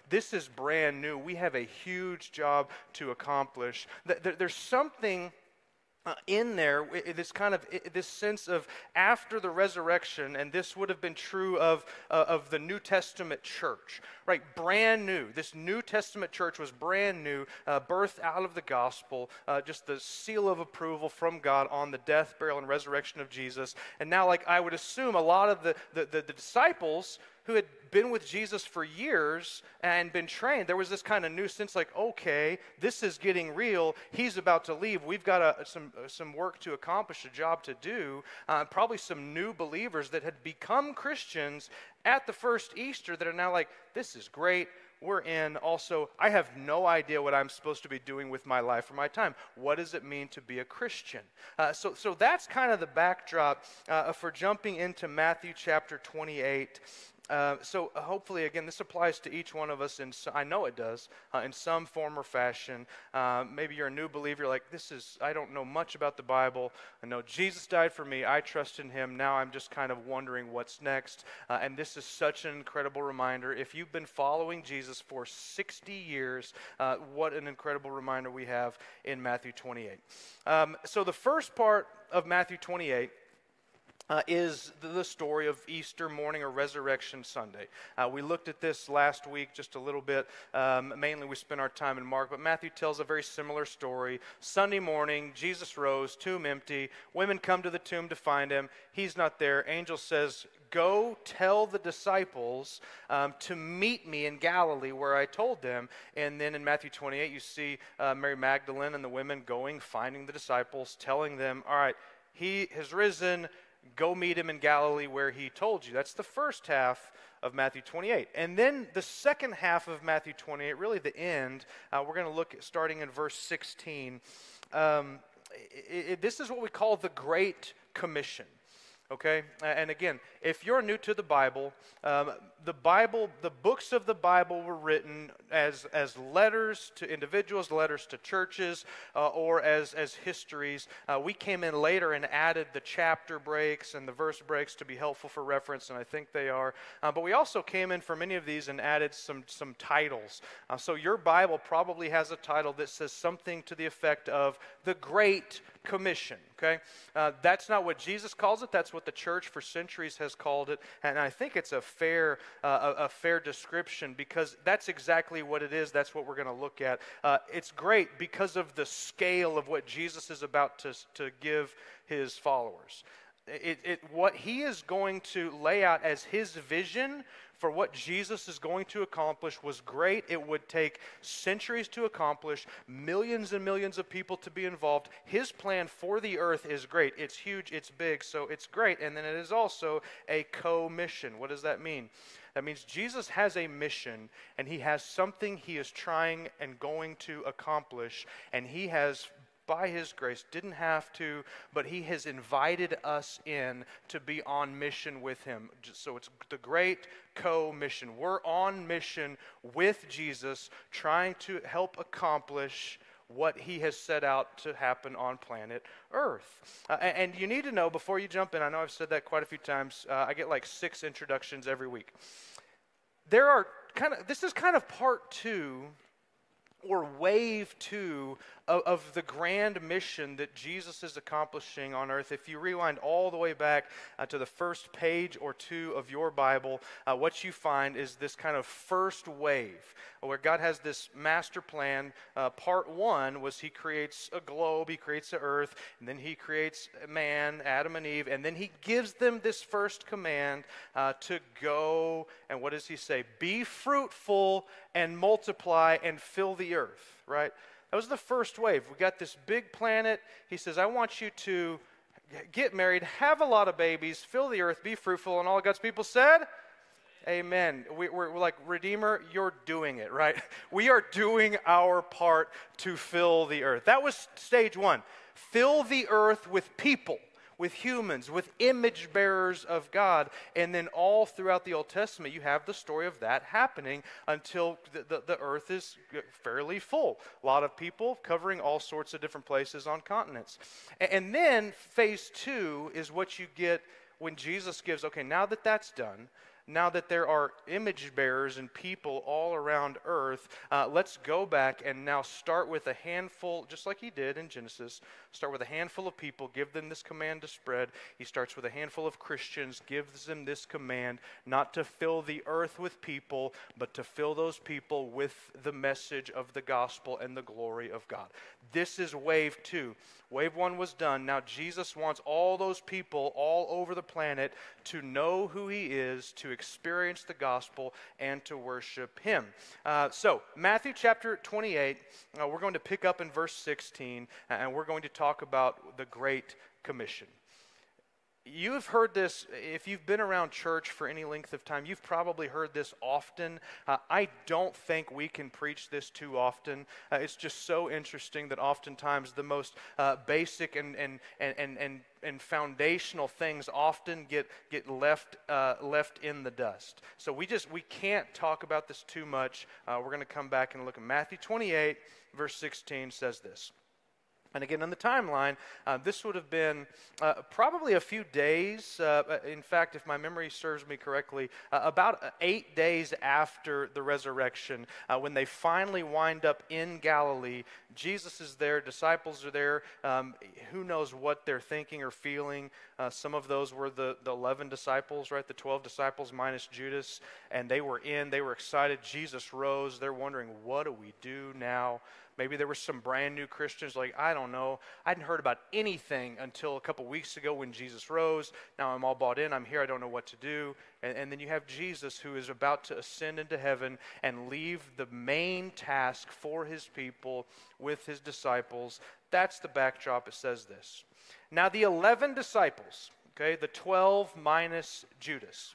this is brand new. We have a huge job to accomplish. There's something in there, this sense of after the resurrection, and this would have been true of the New Testament church, right? Brand new. This New Testament church was brand new, birthed out of the gospel, just the seal of approval from God on the death, burial, and resurrection of Jesus. And now, like I would assume, a lot of the disciples who had been with Jesus for years and been trained, there was this kind of new sense like, okay, this is getting real. He's about to leave. We've got some work to accomplish, a job to do. Probably some new believers that had become Christians at the first Easter that are now like, this is great. We're in. Also, I have no idea what I'm supposed to be doing with my life or my time. What does it mean to be a Christian? So that's kind of the backdrop for jumping into Matthew chapter 28. So hopefully, again, this applies to each one of us, and I know it does, in some form or fashion. Maybe you're a new believer, you're like, I don't know much about the Bible. I know Jesus died for me. I trust in him. Now I'm just kind of wondering what's next. And this is such an incredible reminder. If you've been following Jesus for 60 years, what an incredible reminder we have in Matthew 28. So the first part of Matthew 28 is the story of Easter morning or Resurrection Sunday. We looked at this last week just a little bit. Mainly we spent our time in Mark, but Matthew tells a very similar story. Sunday morning, Jesus rose, tomb empty. Women come to the tomb to find him. He's not there. Angel says, go tell the disciples to meet me in Galilee where I told them. And then in Matthew 28, you see Mary Magdalene and the women going, finding the disciples, telling them, all right, he has risen. Go meet him in Galilee where he told you. That's the first half of Matthew 28. And then the second half of Matthew 28, really the end, we're going to look at starting in verse 16. This is what we call the Great Commission. Okay? And again, if you're new to the Bible, the books of the Bible were written as letters to individuals, letters to churches, or as histories. We came in later and added the chapter breaks and the verse breaks to be helpful for reference, and I think they are. But we also came in for many of these and added some titles. So your Bible probably has a title that says something to the effect of the Great Commission. Okay? That's not what Jesus calls it. That's what the church for centuries has called it, and I think it's a fair description because that's exactly what it is. That's what we're going to look at. It's great because of the scale of what Jesus is about to give his followers. What he is going to lay out as his vision for what Jesus is going to accomplish was great. It would take centuries to accomplish, millions and millions of people to be involved. His plan for the earth is great. It's huge, it's big, so it's great. And then it is also a co-mission. What does that mean? That means Jesus has a mission, and he has something he is trying and going to accomplish, and he has, by his grace, didn't have to, but he has invited us in to be on mission with him. So it's the great co-mission. We're on mission with Jesus, trying to help accomplish what he has set out to happen on planet Earth. And you need to know, before you jump in, I know I've said that quite a few times, I get like 6 introductions every week. This is kind of part 2 or wave 2 of the grand mission that Jesus is accomplishing on earth. If you rewind all the way back to the first page or 2 of your Bible, what you find is this kind of first wave where God has this master plan. Part 1 was he creates a globe, he creates the earth, and then he creates man, Adam and Eve, and then he gives them this first command to go, and what does he say? Be fruitful and multiply and fill the earth, right? That was the first wave. We got this big planet. He says, I want you to get married, have a lot of babies, fill the earth, be fruitful, and all God's people said, amen. We're like, Redeemer, you're doing it, right? We are doing our part to fill the earth. That was stage 1. Fill the earth with people, with humans, with image bearers of God. And then all throughout the Old Testament, you have the story of that happening until the earth is fairly full. A lot of people covering all sorts of different places on continents. And then phase 2 is what you get when Jesus gives, okay, now that that's done, now that there are image bearers and people all around earth, let's go back and now start with a handful, just like he did in Genesis, start with a handful of people, give them this command to spread. He starts with a handful of Christians, gives them this command not to fill the earth with people, but to fill those people with the message of the gospel and the glory of God. This is wave 2. Wave 1 was done. Now Jesus wants all those people all over the planet to know who he is, to experience the gospel, and to worship him. So Matthew chapter 28, we're going to pick up in verse 16, and we're going to talk about the Great Commission. You've heard this, if you've been around church for any length of time, you've probably heard this often. I don't think we can preach this too often. It's just so interesting that oftentimes the most basic and foundational things often get left in the dust. So we can't talk about this too much. We're going to come back and look at Matthew 28, verse 16 says this. And again, on the timeline, this would have been probably a few days. In fact, if my memory serves me correctly, about 8 days after the resurrection, when they finally wind up in Galilee. Jesus is there, disciples are there. Who knows what they're thinking or feeling? Some of those were the 11 disciples, right? The 12 disciples minus Judas. And they were excited. Jesus rose. They're wondering, what do we do now? Maybe there were some brand new Christians like, I don't know. I hadn't heard about anything until a couple weeks ago when Jesus rose. Now I'm all bought in. I'm here. I don't know what to do. And then you have Jesus who is about to ascend into heaven and leave the main task for his people with his disciples. That's the backdrop. It says this. Now the 11 disciples, okay, the 12 minus Judas,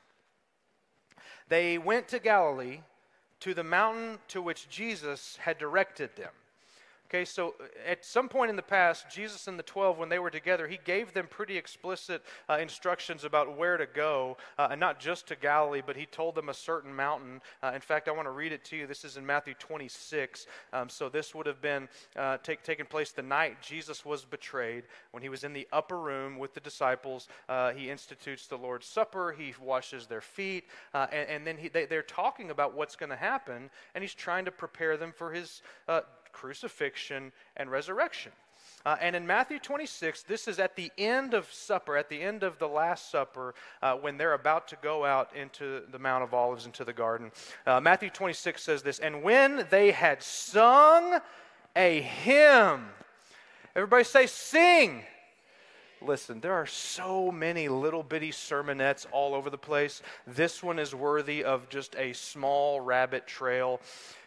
they went to Galilee, to the mountain to which Jesus had directed them. Okay, so at some point in the past, Jesus and the 12, when they were together, he gave them pretty explicit instructions about where to go, and not just to Galilee, but he told them a certain mountain. In fact, I want to read it to you. This is in Matthew 26. So this would have been taken place the night Jesus was betrayed. When he was in the upper room with the disciples, he institutes the Lord's Supper. He washes their feet, and then they're talking about what's going to happen, and he's trying to prepare them for his crucifixion and resurrection. And in Matthew 26, this is at the end of supper, at the end of the Last Supper, when they're about to go out into the Mount of Olives, into the garden. Matthew 26 says this, and when they had sung a hymn, everybody say, sing. Listen, there are so many little bitty sermonettes all over the place. This one is worthy of just a small rabbit trail.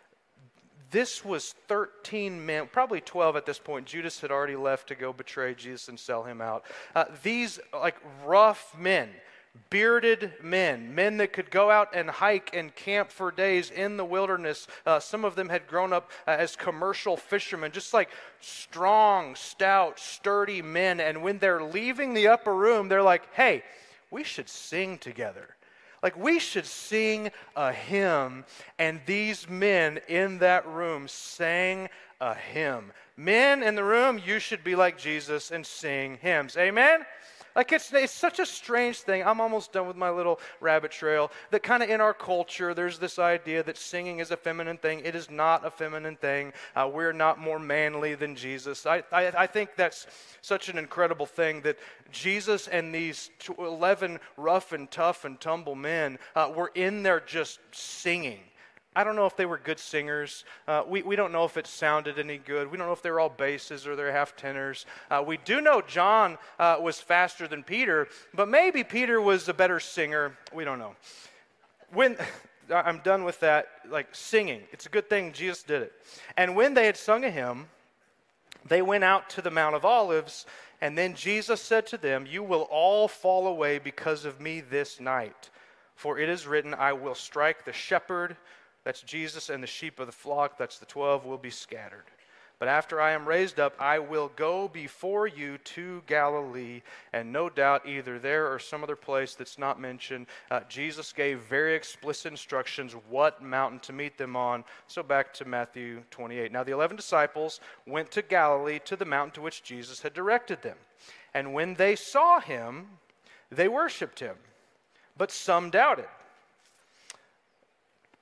This was 13 men, probably 12 at this point. Judas had already left to go betray Jesus and sell him out. These like rough men, bearded men that could go out and hike and camp for days in the wilderness. Some of them had grown up as commercial fishermen, just like strong, stout, sturdy men. And when they're leaving the upper room, they're like, hey, we should sing together. Like, we should sing a hymn, and these men in that room sang a hymn. Men in the room, you should be like Jesus and sing hymns. Amen? Like, it's such a strange thing. I'm almost done with my little rabbit trail. That kind of in our culture, there's this idea that singing is a feminine thing. It is not a feminine thing. We're not more manly than Jesus. I think that's such an incredible thing that Jesus and these 11 rough and tough and tumble men were in there just singing. I don't know if they were good singers. We don't know if it sounded any good. We don't know if they were all basses or they're half tenors. We do know John was faster than Peter, but maybe Peter was a better singer. We don't know. When I'm done with that, like singing, it's a good thing Jesus did it. And when they had sung a hymn, they went out to the Mount of Olives, and then Jesus said to them, "You will all fall away because of me this night. For it is written, I will strike the shepherd," that's Jesus, "and the sheep of the flock," that's the 12, "will be scattered. But after I am raised up, I will go before you to Galilee." And no doubt either there or some other place that's not mentioned, Jesus gave very explicit instructions what mountain to meet them on. So back to Matthew 28. Now the 11 disciples went to Galilee, to the mountain to which Jesus had directed them. And when they saw him, they worshipped him. But some doubted.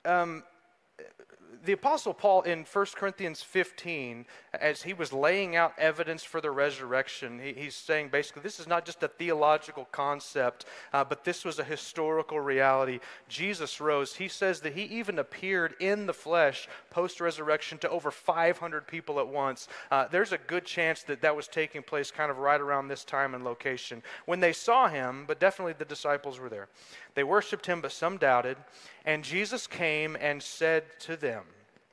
the Apostle Paul in 1 Corinthians 15, as he was laying out evidence for the resurrection, he's saying basically this is not just a theological concept, but this was a historical reality. Jesus rose. He says that he even appeared in the flesh post-resurrection to over 500 people at once. There's a good chance that that was taking place kind of right around this time and location. When they saw him, but definitely the disciples were there, they worshiped him, but some doubted. And Jesus came and said to them,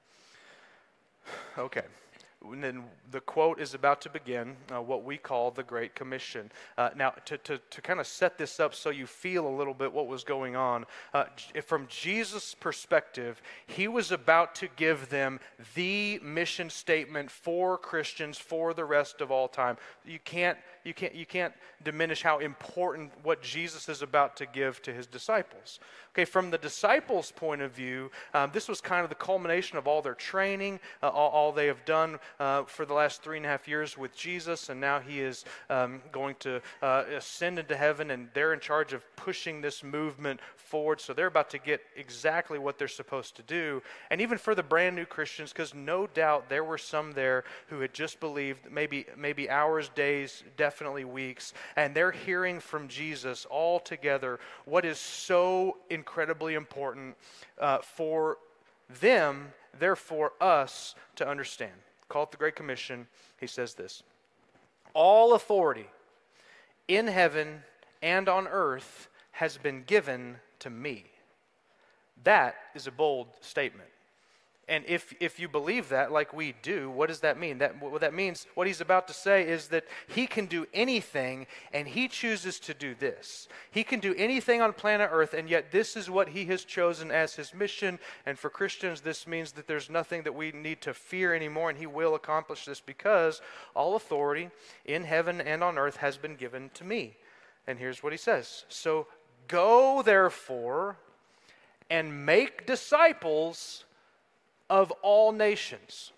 okay, and then the quote is about to begin, what we call the Great Commission. Now, to kind of set this up so you feel a little bit what was going on, from Jesus' perspective, he was about to give them the mission statement for Christians for the rest of all time. You can't diminish how important what Jesus is about to give to his disciples. Okay, from the disciples' point of view, this was kind of the culmination of all their training, all they have done for the last 3.5 years with Jesus, and now he is going to ascend into heaven, and they're in charge of pushing this movement forward, so they're about to get exactly what they're supposed to do. And even for the brand new Christians, because no doubt there were some there who had just believed, maybe hours, days, definitely weeks, and they're hearing from Jesus all together what is so incredibly important for them, therefore us, to understand. Call it the Great Commission. He says this: all authority in heaven and on earth has been given to me. That is a bold statement. And if you believe that, like we do, what does that mean? What that means, what he's about to say is that he can do anything, and he chooses to do this. He can do anything on planet Earth, and yet this is what he has chosen as his mission. And for Christians, this means that there's nothing that we need to fear anymore, and he will accomplish this because all authority in heaven and on earth has been given to me. And here's what he says: so go, therefore, and make disciples of all nations,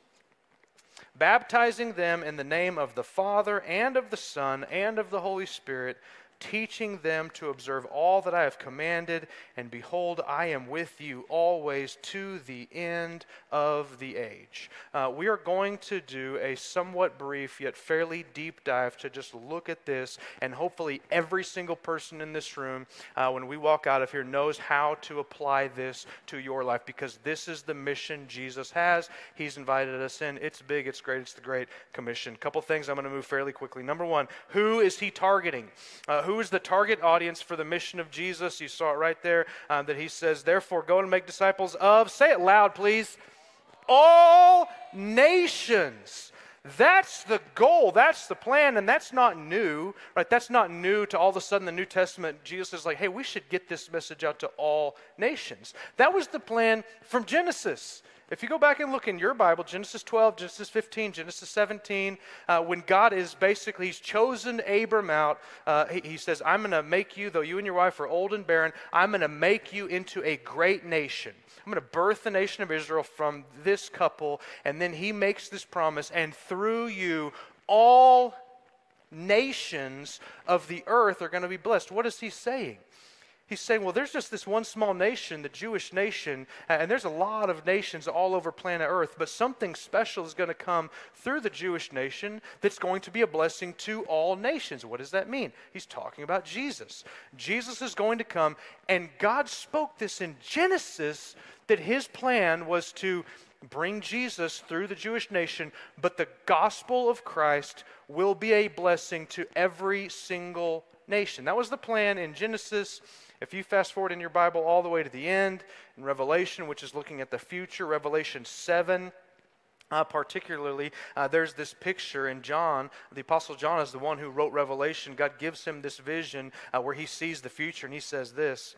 baptizing them in the name of the Father and of the Son and of the Holy Spirit, teaching them to observe all that I have commanded, and behold, I am with you always to the end of the age. We are going to do a somewhat brief yet fairly deep dive to just look at this, and hopefully every single person in this room, when we walk out of here, knows how to apply this to your life, because this is the mission Jesus has. He's invited us in. It's big, it's great, it's the Great Commission. Couple things I'm going to move fairly quickly. Number one, who is he targeting? Who is the target audience for the mission of Jesus? You saw it right there, that he says, therefore, go and make disciples of, say it loud, please, all nations. That's the goal. That's the plan, and that's not new, right? That's not new to all of a sudden the New Testament. Jesus is like, hey, we should get this message out to all nations. That was the plan from Genesis. If you go back and look in your Bible, Genesis 12, Genesis 15, Genesis 17, when God is basically, he's chosen Abram out, he says, I'm going to make you, though you and your wife are old and barren, I'm going to make you into a great nation. I'm going to birth the nation of Israel from this couple, and then he makes this promise, and through you, all nations of the earth are going to be blessed. What is he saying? He's saying, well, there's just this one small nation, the Jewish nation, and there's a lot of nations all over planet Earth, but something special is going to come through the Jewish nation that's going to be a blessing to all nations. What does that mean? He's talking about Jesus. Jesus is going to come, and God spoke this in Genesis, that his plan was to bring Jesus through the Jewish nation, but the gospel of Christ will be a blessing to every single nation. That was the plan in Genesis. If you fast forward in your Bible all the way to the end, in Revelation, which is looking at the future, Revelation 7, particularly, there's this picture in John. The Apostle John is the one who wrote Revelation. God gives him this vision where he sees the future, and he says this.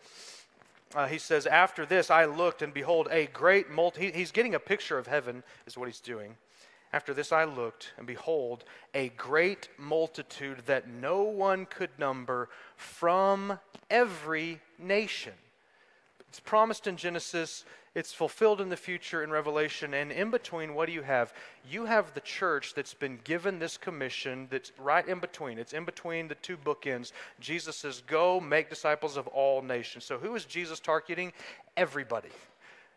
He says, after this I looked, and behold, a great multitude. He's getting a picture of heaven, is what he's doing. After this I looked, and behold, a great multitude that no one could number, from every nation. It's promised in Genesis, it's fulfilled in the future in Revelation, and in between, what do you have? You have the church that's been given this commission that's right in between. It's in between the two bookends. Jesus says, go make disciples of all nations. So who is Jesus targeting? Everybody.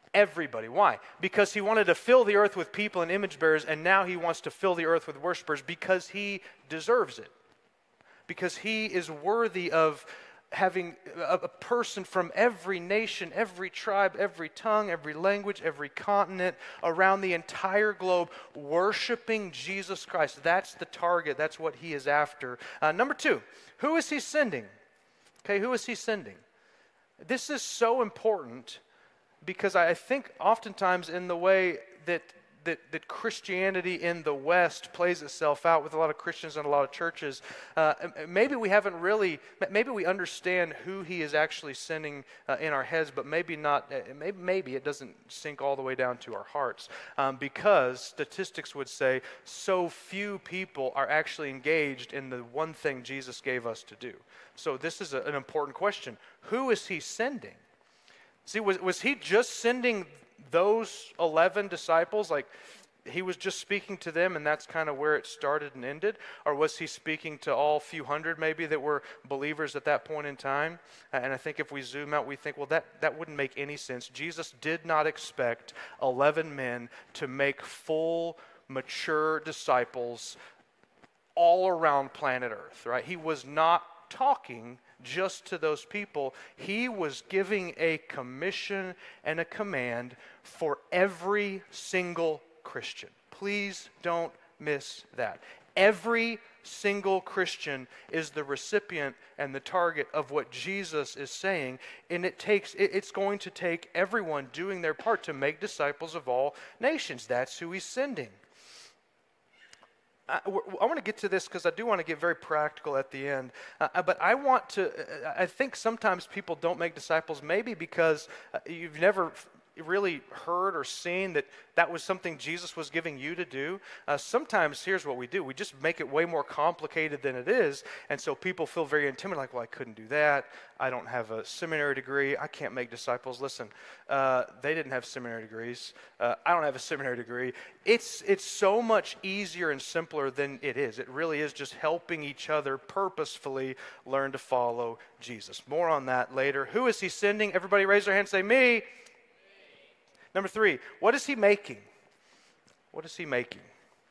Everybody. Why? Because he wanted to fill the earth with people and image bearers, and now he wants to fill the earth with worshipers because he deserves it. Because he is worthy of having a person from every nation, every tribe, every tongue, every language, every continent around the entire globe worshiping Jesus Christ. That's the target. That's what he is after. Number two, who is he sending? Okay, who is he sending? This is so important because I think oftentimes in the way that Christianity in the West plays itself out with a lot of Christians and a lot of churches, maybe we understand who he is actually sending in our heads, but maybe not, maybe it doesn't sink all the way down to our hearts, because statistics would say so few people are actually engaged in the one thing Jesus gave us to do. So this is an important question. Who is he sending? See, was he just sending those 11 disciples? Like, he was just speaking to them and that's kind of where it started and ended? Or was he speaking to all few hundred maybe that were believers at that point in time? And I think if we zoom out, we think, well, that wouldn't make any sense. Jesus did not expect 11 men to make full, mature disciples all around planet Earth, right? He was not talking just to those people. He was giving a commission and a command for every single Christian. Please don't miss that. Every single Christian is the recipient and the target of what Jesus is saying, and it's going to take everyone doing their part to make disciples of all nations. That's who he's sending. I want to get to this because I do want to get very practical at the end. But I think sometimes people don't make disciples maybe because you've never really heard or seen that was something Jesus was giving you to do. Sometimes here's what we do. We just make it way more complicated than it is. And so people feel very intimidated, like, well, I couldn't do that. I don't have a seminary degree. I can't make disciples. Listen, they didn't have seminary degrees. I don't have a seminary degree. It's so much easier and simpler than it is. It really is just helping each other purposefully learn to follow Jesus. More on that later. Who is he sending? Everybody raise their hand and say, me. Number three, what is he making? What is he making?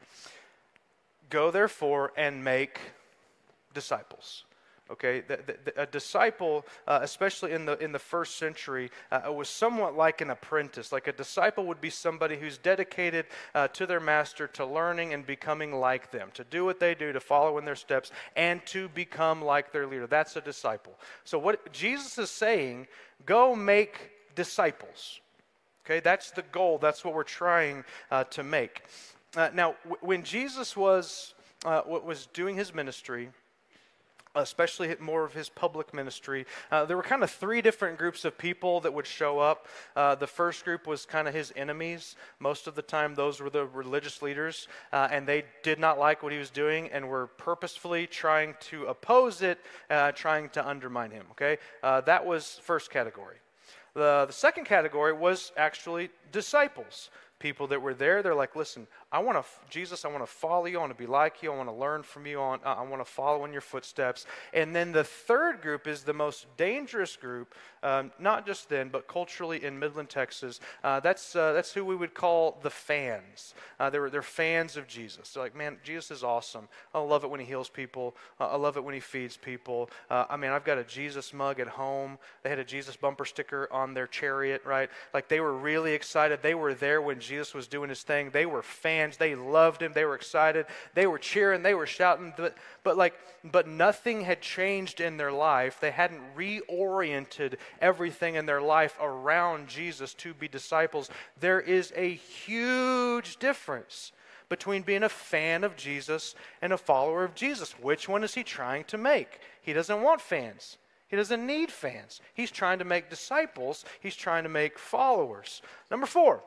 Go therefore and make disciples. Okay, a disciple, especially in the first century, was somewhat like an apprentice. Like a disciple would be somebody who's dedicated to their master, to learning and becoming like them, to do what they do, to follow in their steps, and to become like their leader. That's a disciple. So what Jesus is saying, go make disciples. Okay, that's the goal. That's what we're trying to make. Now, when Jesus was doing his ministry, especially more of his public ministry, there were kind of three different groups of people that would show up. The first group was kind of his enemies. Most of the time, those were the religious leaders, and they did not like what he was doing and were purposefully trying to oppose it, trying to undermine him. Okay, that was first category. The second category was actually disciples. People that were there, they're like, listen, Jesus, I want to follow you, I want to be like you, I want to learn from you, I want to follow in your footsteps. And then the third group is the most dangerous group, not just then, but culturally in Midland, Texas. That's who we would call the fans. They're fans of Jesus. They're like, man, Jesus is awesome. I love it when he heals people. I love it when he feeds people. I've got a Jesus mug at home. They had a Jesus bumper sticker on their Chariot, right? Like they were really excited. They were there when Jesus was doing his thing. They were fans. They loved him. They were excited. They were cheering. They were shouting. But nothing had changed in their life. They hadn't reoriented everything in their life around Jesus to be disciples. There is a huge difference between being a fan of Jesus and a follower of Jesus. Which one is he trying to make? He doesn't want fans. He doesn't need fans. He's trying to make disciples. He's trying to make followers. Number four,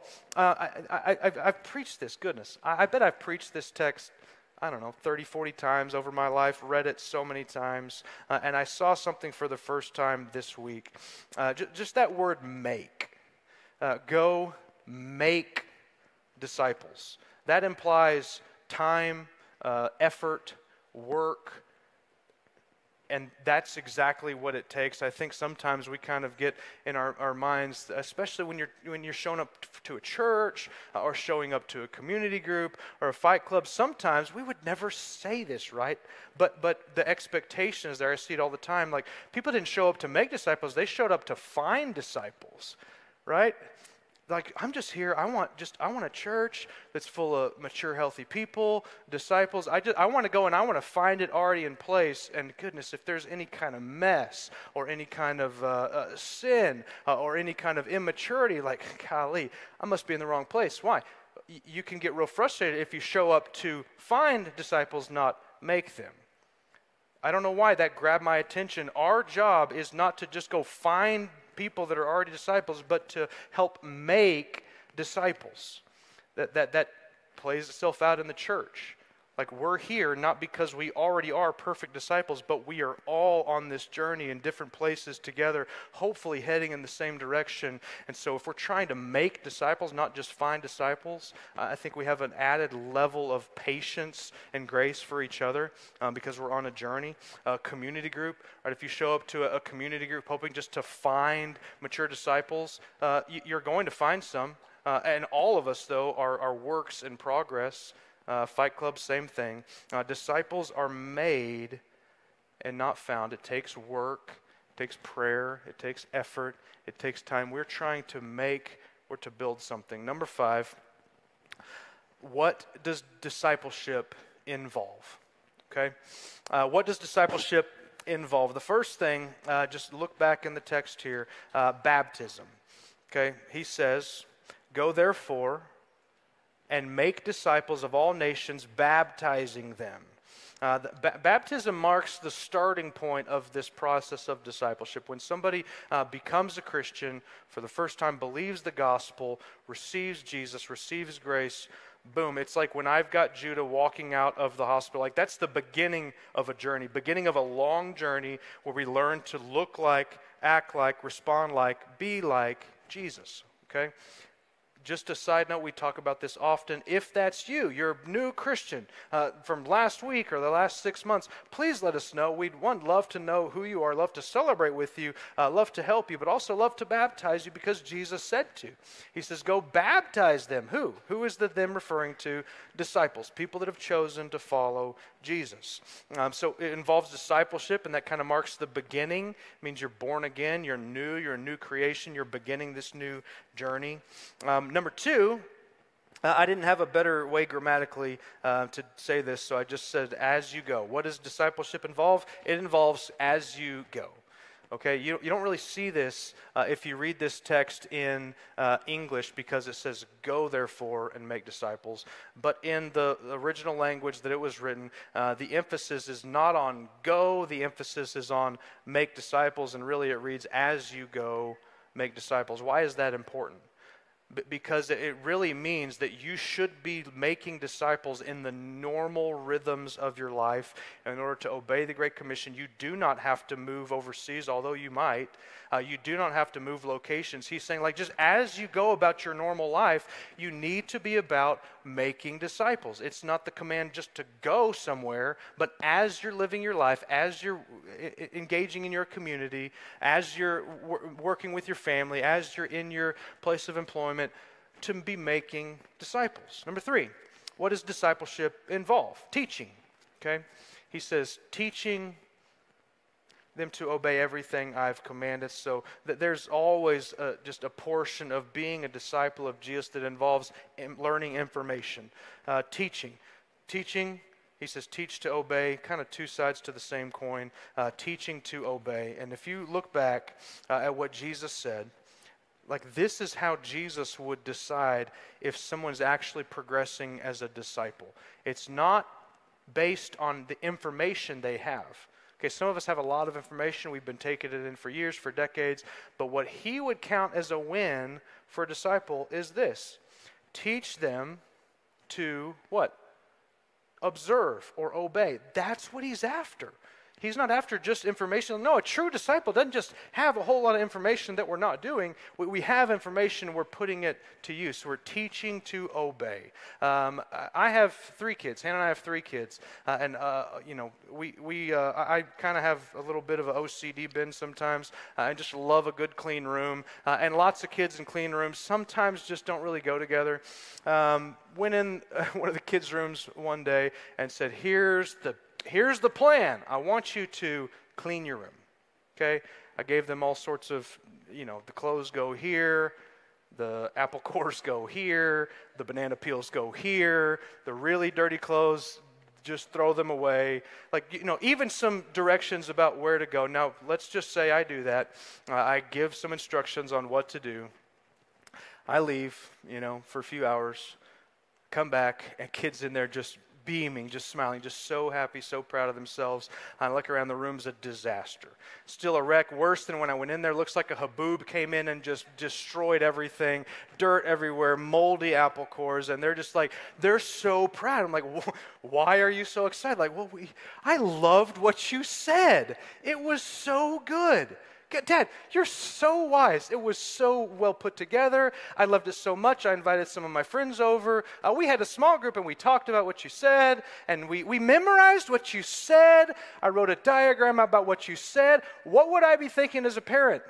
I've preached this, goodness. I bet I've preached this text, 30, 40 times over my life, read it so many times, and I saw something for the first time this week. Just that word make. Go make disciples. That implies time, effort, work, And that's exactly what it takes. I think sometimes we kind of get in our minds, especially when you're showing up to a church or showing up to a community group or a fight club. Sometimes we would never say this, right? But the expectation is there. I see it all the time. Like, people didn't show up to make disciples; they showed up to find disciples, right? Like, I'm just here. I want a church that's full of mature, healthy people, disciples. I want to go and I want to find it already in place. And goodness, if there's any kind of mess or any kind of sin or any kind of immaturity, like, golly, I must be in the wrong place. Why? You can get real frustrated if you show up to find disciples, not make them. I don't know why that grabbed my attention. Our job is not to just go find people that are already disciples, but to help make disciples. That plays itself out in the church. Like, we're here not because we already are perfect disciples, but we are all on this journey in different places together, hopefully heading in the same direction. And so if we're trying to make disciples, not just find disciples, I think we have an added level of patience and grace for each other because we're on a journey. Community group, right? If you show up to a community group hoping just to find mature disciples, you're going to find some. And all of us, though, are works in progress. Fight Club, same thing. Disciples are made and not found. It takes work, it takes prayer, it takes effort, it takes time. We're trying to make or to build something. Number 5, what does discipleship involve? Okay? What does discipleship involve? The first thing, just look back in the text here, baptism. Okay? He says, "Go therefore and make disciples of all nations, baptizing them." Baptism marks the starting point of this process of discipleship. When somebody becomes a Christian for the first time, believes the gospel, receives Jesus, receives grace, boom, it's like when I've got Judah walking out of the hospital. Like, that's the beginning of a journey, beginning of a long journey where we learn to look like, act like, respond like, be like Jesus, okay? Just a side note, we talk about this often. If that's you, you're a new Christian from last week or the last 6 months, please let us know. We'd, love to know who you are, love to celebrate with you, love to help you, but also love to baptize you because Jesus said to. He says, go baptize them. Who? Who is the them referring to? Disciples, people that have chosen to follow Jesus. So it involves discipleship, and that kind of marks the beginning. It means you're born again, you're a new creation, you're beginning this new journey. Number 2, I didn't have a better way grammatically to say this, so I just said as you go. What does discipleship involve? It involves as you go. Okay, you don't really see this if you read this text in English because it says, go therefore and make disciples. But in the original language that it was written, the emphasis is not on go, the emphasis is on make disciples, and really it reads, as you go, make disciples. Why is that important? Because it really means that you should be making disciples in the normal rhythms of your life. In order to obey the Great Commission, you do not have to move overseas, although you might. You do not have to move locations. He's saying, like, just as you go about your normal life, you need to be about making disciples. It's not the command just to go somewhere, but as you're living your life, as you're engaging in your community, as you're working with your family, as you're in your place of employment, to be making disciples. Number 3, what does discipleship involve? Teaching. Okay? He says, teaching them to obey everything I've commanded. So that there's always just a portion of being a disciple of Jesus that involves learning information. Teaching. He says, teach to obey, kind of two sides to the same coin, teaching to obey. And if you look back at what Jesus said, like, this is how Jesus would decide if someone's actually progressing as a disciple. It's not based on the information they have. Okay, some of us have a lot of information. We've been taking it in for years, for decades. But what he would count as a win for a disciple is this. Teach them to what? Observe or obey. That's what he's after. He's not after just information. No, a true disciple doesn't just have a whole lot of information that we're not doing. We have information, we're putting it to use. We're teaching to obey. I have 3 kids. Hannah and I have 3 kids. I kind of have a little bit of an OCD bend sometimes. I just love a good clean room. And lots of kids in clean rooms sometimes just don't really go together. Went in one of the kids' rooms one day and said, here's the plan. I want you to clean your room, okay? I gave them all sorts of, the clothes go here, the apple cores go here, the banana peels go here, the really dirty clothes, just throw them away. Even some directions about where to go. Now, let's just say I do that. I give some instructions on what to do. I leave, for a few hours, come back, and kids in there just beaming, just smiling, just so happy, so proud of themselves. I look around, the room's a disaster. Still a wreck, worse than when I went in there. Looks like a haboob came in and just destroyed everything. Dirt everywhere, moldy apple cores, and they're so proud. I'm like, why are you so excited? I loved what you said. It was so good. Dad, you're so wise. It was so well put together. I loved it so much. I invited some of my friends over. We had a small group, and we talked about what you said, and we memorized what you said. I wrote a diagram about what you said. What would I be thinking as a parent?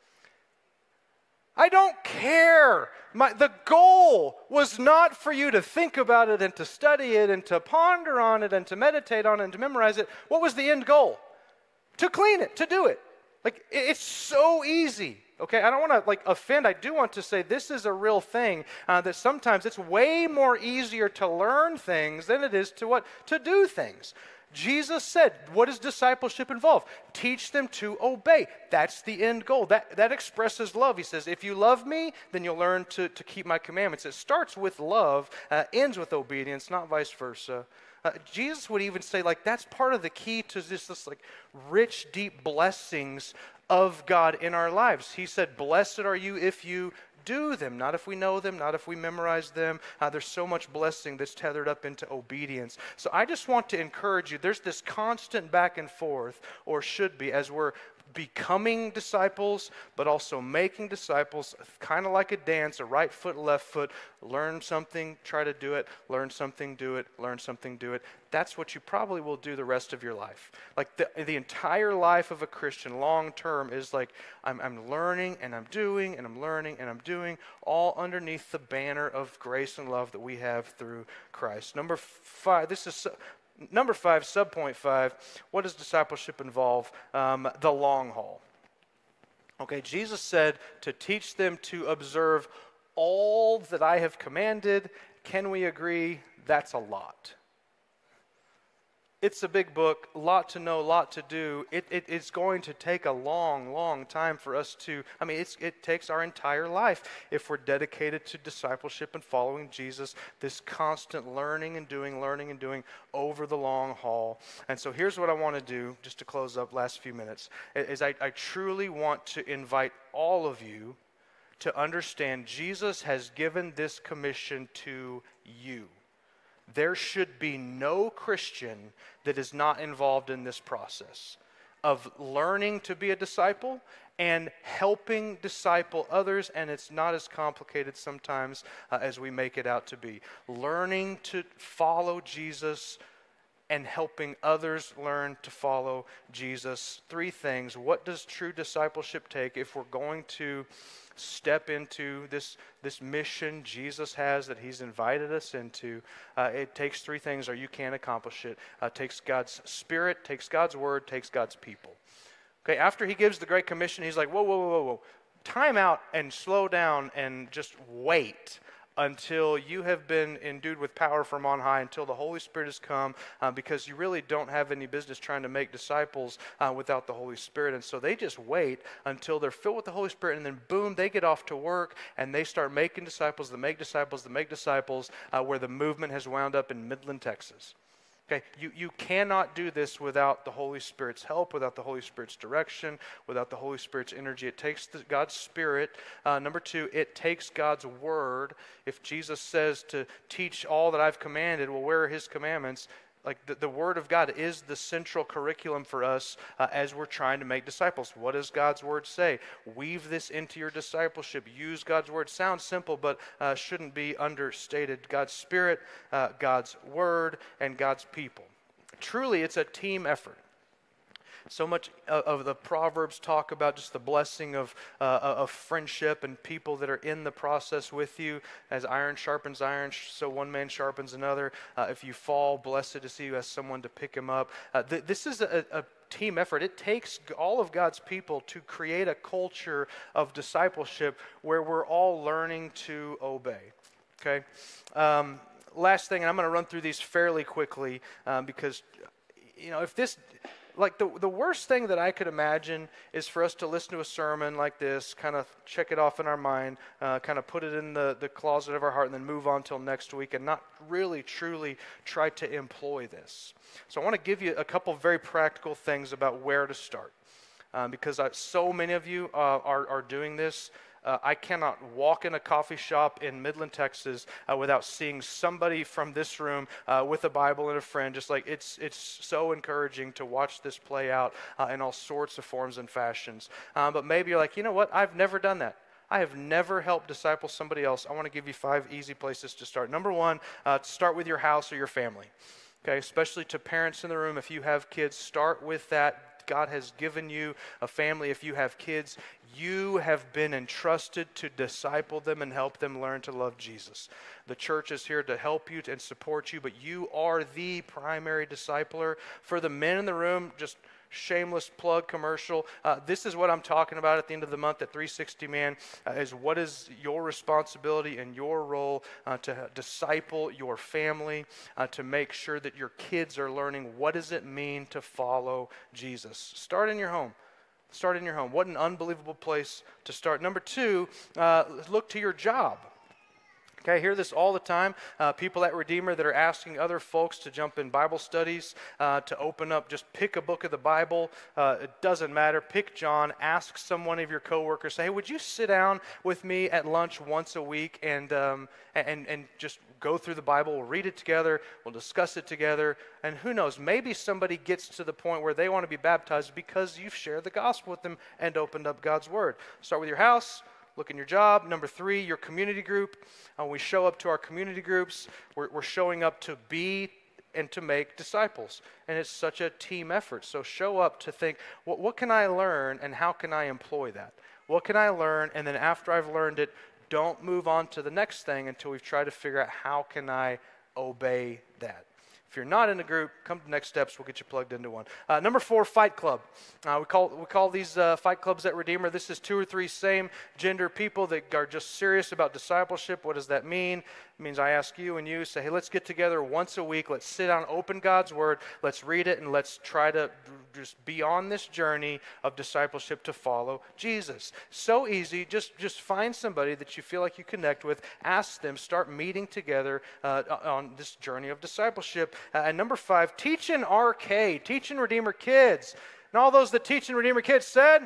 I don't care. The goal was not for you to think about it and to study it and to ponder on it and to meditate on it and to memorize it. What was the end goal? To clean it, to do it. It's so easy, okay? I don't want to, offend. I do want to say this is a real thing, that sometimes it's way more easier to learn things than it is to do things. Jesus said, what does discipleship involve? Teach them to obey. That's the end goal. That expresses love. He says, if you love me, then you'll learn to keep my commandments. It starts with love, ends with obedience, not vice versa. Jesus would even say, that's part of the key to this rich, deep blessings of God in our lives. He said, blessed are you if you do them, not if we know them, not if we memorize them. There's so much blessing that's tethered up into obedience. So I just want to encourage you, there's this constant back and forth, or should be, as we're becoming disciples, but also making disciples, kind of like a dance, a right foot, left foot, learn something, try to do it, learn something, do it, learn something, do it. That's what you probably will do the rest of your life. The entire life of a Christian long term is I'm learning and I'm doing and I'm learning and I'm doing, all underneath the banner of grace and love that we have through Christ. Number 5, subpoint 5, what does discipleship involve? The long haul. Okay, Jesus said to teach them to observe all that I have commanded. Can we agree that's a lot? It's a big book, a lot to know, a lot to do. It's going to take a long, long time for us to, it takes our entire life if we're dedicated to discipleship and following Jesus, this constant learning and doing over the long haul. And so here's what I want to do, just to close up last few minutes, is I truly want to invite all of you to understand Jesus has given this commission to you. There should be no Christian that is not involved in this process of learning to be a disciple and helping disciple others, and it's not as complicated sometimes as we make it out to be. Learning to follow Jesus and helping others learn to follow Jesus. 3 things. What does true discipleship take if we're going to step into this mission Jesus has that he's invited us into? It takes 3 things, or you can't accomplish it. It takes God's Spirit, takes God's Word, takes God's people. Okay, after he gives the Great Commission, he's like, whoa. Time out and slow down and just wait until you have been endued with power from on high, until the Holy Spirit has come, because you really don't have any business trying to make disciples without the Holy Spirit. And so they just wait until they're filled with the Holy Spirit, and then boom, they get off to work, and they start making disciples that make disciples that make disciples, where the movement has wound up in Midland, Texas. Okay, you cannot do this without the Holy Spirit's help, without the Holy Spirit's direction, without the Holy Spirit's energy. It takes God's Spirit. Number 2, it takes God's Word. If Jesus says to teach all that I've commanded, well, where are his commandments? Like the Word of God is the central curriculum for us as we're trying to make disciples. What does God's Word say? Weave this into your discipleship. Use God's Word. Sounds simple, but shouldn't be understated. God's Spirit, God's Word, and God's people. Truly, it's a team effort. So much of the Proverbs talk about just the blessing of friendship and people that are in the process with you. As iron sharpens iron, so one man sharpens another. If you fall, blessed is he who has someone to pick him up. This is a team effort. It takes all of God's people to create a culture of discipleship where we're all learning to obey. Okay? Last thing, and I'm going to run through these fairly quickly because, if this... Like the worst thing that I could imagine is for us to listen to a sermon like this, kind of check it off in our mind, kind of put it in the closet of our heart, and then move on till next week and not really, truly try to employ this. So I want to give you a couple very practical things about where to start. Because so many of you are doing this. I cannot walk in a coffee shop in Midland, Texas, without seeing somebody from this room with a Bible and a friend. Just like it's so encouraging to watch this play out in all sorts of forms and fashions. But maybe you're like, you know what? I've never done that. I have never helped disciple somebody else. I want to give you 5 easy places to start. Number 1, start with your house or your family. Okay, especially to parents in the room, if you have kids, start with that. God has given you a family. If you have kids, you have been entrusted to disciple them and help them learn to love Jesus. The church is here to help you and support you, but you are the primary discipler. For the men in the room, just shameless plug commercial. This is what I'm talking about at the end of the month at 360 Man, is what is your responsibility and your role to disciple your family, to make sure that your kids are learning what does it mean to follow Jesus. Start in your home. Start in your home. What an unbelievable place to start. Number 2, look to your job. Okay, I hear this all the time. People at Redeemer that are asking other folks to jump in Bible studies, to open up, just pick a book of the Bible. It doesn't matter. Pick John. Ask someone of your coworkers. Say, hey, would you sit down with me at lunch once a week and just go through the Bible? We'll read it together. We'll discuss it together. And who knows, maybe somebody gets to the point where they want to be baptized because you've shared the gospel with them and opened up God's Word. Start with your house. Look in your job. Number 3, your community group. We show up to our community groups. We're showing up to be and to make disciples. And it's such a team effort. So show up to think, what can I learn and how can I employ that? What can I learn? And then after I've learned it, don't move on to the next thing until we've tried to figure out how can I obey that. If you're not in a group, come to Next Steps. We'll get you plugged into one. Number 4, Fight Club. We call these Fight Clubs at Redeemer. This is 2 or 3 same gender people that are just serious about discipleship. What does that mean? It means I ask you and you, say, hey, let's get together once a week. Let's sit down, open God's Word. Let's read it, and let's try to just be on this journey of discipleship to follow Jesus. So easy. Just find somebody that you feel like you connect with. Ask them. Start meeting together on this journey of discipleship. And number 5, teach in RK, teach in Redeemer Kids. And all those that teach in Redeemer Kids said,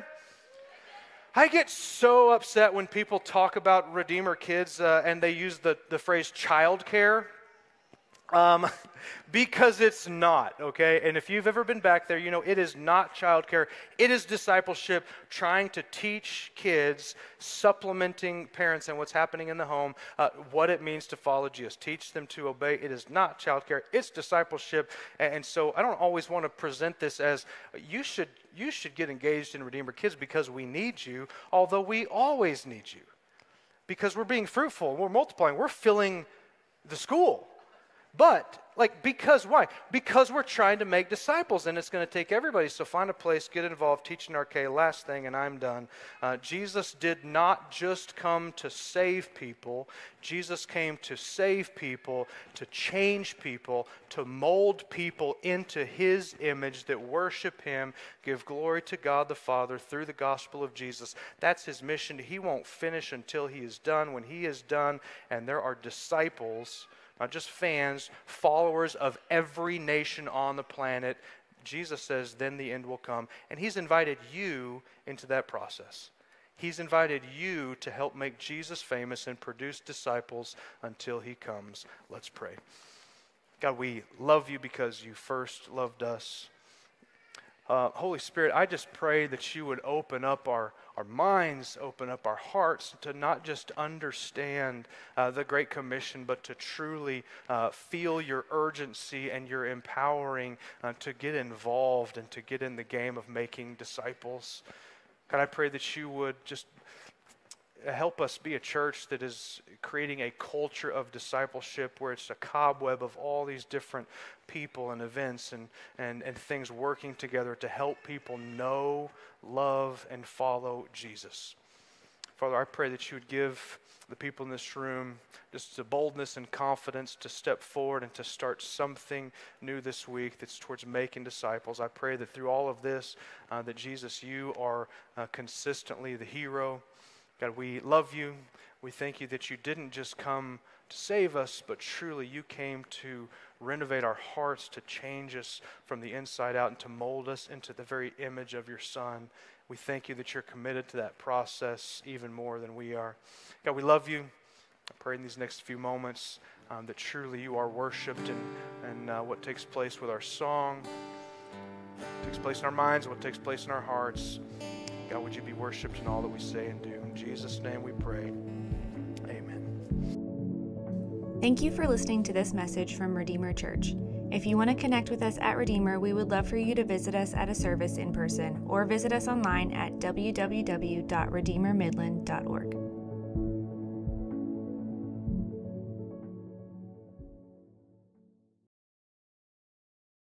I get so upset when people talk about Redeemer Kids and they use the phrase childcare. Because it's not, okay? And if you've ever been back there, you know it is not childcare. It is discipleship, trying to teach kids, supplementing parents and what's happening in the home, what it means to follow Jesus. Teach them to obey. It is not childcare. It's discipleship. And so I don't always want to present this as you should get engaged in Redeemer Kids because we need you, although we always need you. Because we're being fruitful, we're multiplying, we're filling the school. But, because why? Because we're trying to make disciples, and it's going to take everybody. So find a place, get involved, teach in RK. Last thing, and I'm done. Jesus did not just come to save people. Jesus came to save people, to change people, to mold people into His image that worship Him, give glory to God the Father through the gospel of Jesus. That's His mission. He won't finish until He is done. When He is done, and there are disciples, not just fans, followers of every nation on the planet, Jesus says, then the end will come. And He's invited you into that process. He's invited you to help make Jesus famous and produce disciples until He comes. Let's pray. God, we love you because you first loved us. Holy Spirit, I just pray that you would open up our minds, open up our hearts to not just understand the Great Commission, but to truly feel your urgency and your empowering to get involved and to get in the game of making disciples. God, I pray that you would just help us be a church that is creating a culture of discipleship where it's a cobweb of all these different people and events and things working together to help people know, love, and follow Jesus. Father, I pray that you would give the people in this room just the boldness and confidence to step forward and to start something new this week that's towards making disciples. I pray that through all of this, that Jesus, you are consistently the hero. God, we love you. We thank you that you didn't just come to save us, but truly you came to renovate our hearts, to change us from the inside out, and to mold us into the very image of your Son. We thank you that you're committed to that process even more than we are. God, we love you. I pray in these next few moments that truly you are worshiped, and what takes place with our song, what takes place in our minds, what takes place in our hearts. God, would you be worshiped in all that we say and do. In Jesus' name we pray. Amen. Thank you for listening to this message from Redeemer Church. If you want to connect with us at Redeemer, we would love for you to visit us at a service in person or visit us online at www.redeemermidland.org.